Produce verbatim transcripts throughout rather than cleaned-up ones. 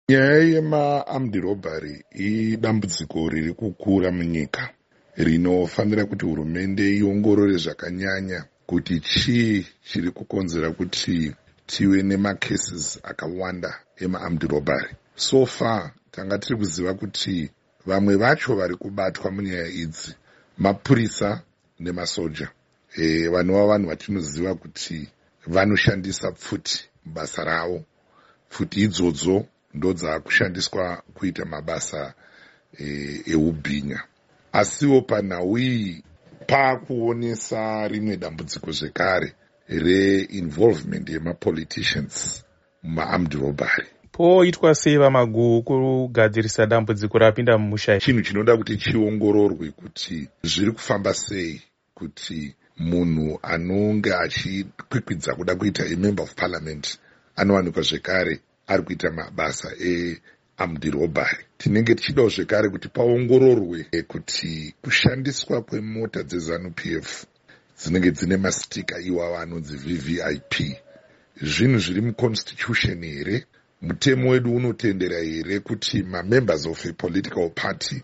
Nyaya yema-armed robbery idambudziko riri kukura munyika rinofanira kuti hurumende iongorore zvakanyanya kuti chii chiri kukonzera kuti tive nemacases akawanda ema-armed robbery. So far tanga tiri kuziva kuti vamwe vacho vari kubatwa munyaya idzi mapurisa nemasoja, e, vanova vanhu vatinoziva kuti vanoshandisa pfuti basa ravo. Pfuti idzodzo ndo dzakushandiswa kuita mabasa e, eubhinya. Asiwo panhau iyi paakuonesa rimwe dambudziko zvekare reinvolvement yemapoliticians muma-armed robbery. Poitwa sei vaMaguhu kugadzirisa dambudziko rapinda mumusha? Chinhu chinoda kuti chiongororwe kuti zviri kufamba sei kuti munhu anonge achikwikwidza kuda kuita a member of parliament anowanikwa zvekare ari kuita mabasa e-armed robbery. Tinenge tichidawo zvekare kuti paongororwe kuti kushandiswa kwemota dzeZANU P F dzinenge dzine mastika iwawa anonzi V V I P zvinhu zviri muconstitution here. Mutemo wedu unotendera here kuti ma-members of a political party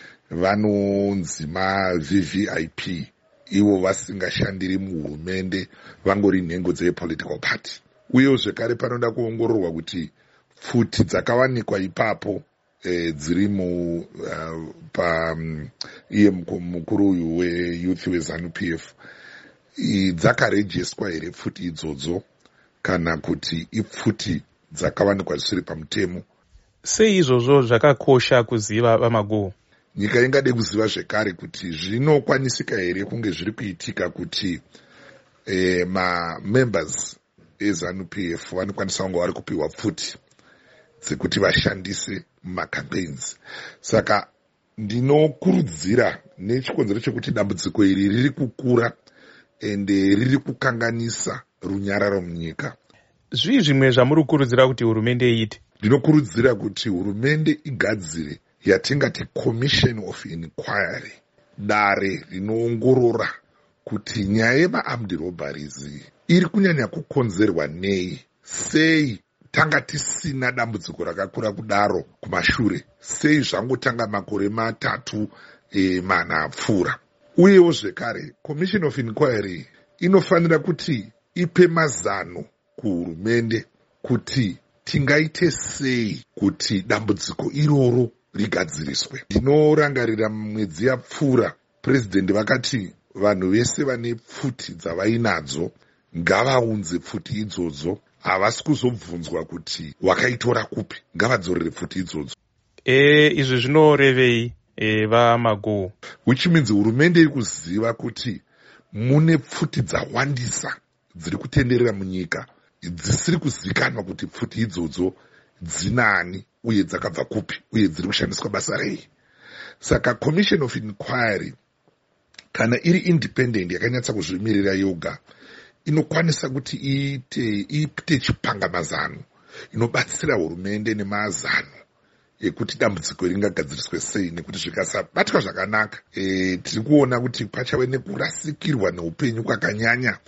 vanonzi ma-V V I P ivo vasingashandiri muhurumende, vangori nhengo dze-political party. Uyewo zvekare panoda kuongororwa kuti pfuti dzakawanikwa ipapo e, dziri mu uh, pa um, iye mukuru uyu weyouth weZANU P F dzakarejiswa here pfuti idzodzo kana kuti ipfuti dzakawanikwa zvisiri pamutemo. Sei izvozvo zvakakosha kuziva vaMaguhu? Nyika ingade kuziva zvekare kuti zvinokwanisika here kunge zviri kuitika kuti e, ma-members eZANU P F vanokwanisa kunge vari kupiwa pfuti dzekuti vashandise mumacampaigns. Saka ndinokurudzira nechikonzero chekuti dambudziko iri riri kukura ende riri kukanganisa runyararo munyika. Zvii zvimwe zvamuri kukurudzira kuti hurumende iite? Ndinokurudzira kuti hurumende igadzire yatingati commission of inquiry, dare rinoongorora kuti nyaya yema-armed robberies iri kunyanya kukonzerwa nei, sei tanga tisina dambudziko rakakura kudaro kumashure, sei zvangotanga makore matatu e, mana apfuura. Uyewo zvekare commission of inquiry inofanira kuti ipe mazano kuhurumende kuti tingaite sei kuti dambudziko iroro rigadziriswe. Ndinorangarira mwedzi yapfuura president vakati vanhu vese vane pfuti dzavainadzo ngavaunze pfuti idzodzo, havasi kuzobvunzwa kuti wakaitora kupi, ngavadzorere pfuti idzodzo. E, izvi zvinorevei e, vaMaguhu? Which means hurumende iri kuziva kuti mune pfuti dzawandisa dziri kutenderera munyika dzisiri kuzikanwa kuti pfuti idzodzo dzinani uye dzakabva kupi uye dziri kushandiswa basa rei. Saka commission of inquiry kana iri independent yakanyatsa kuzvimirira yoga inokwanisa kuti iite iite chipangamazano inobatsira hurumende nemazano ekuti dambudziko ringagadziriswe sei, nekuti zvikasabatwa zvakanaka e, tiri kuona kuti pachave nekurasikirwa neupenyu kwakanyanya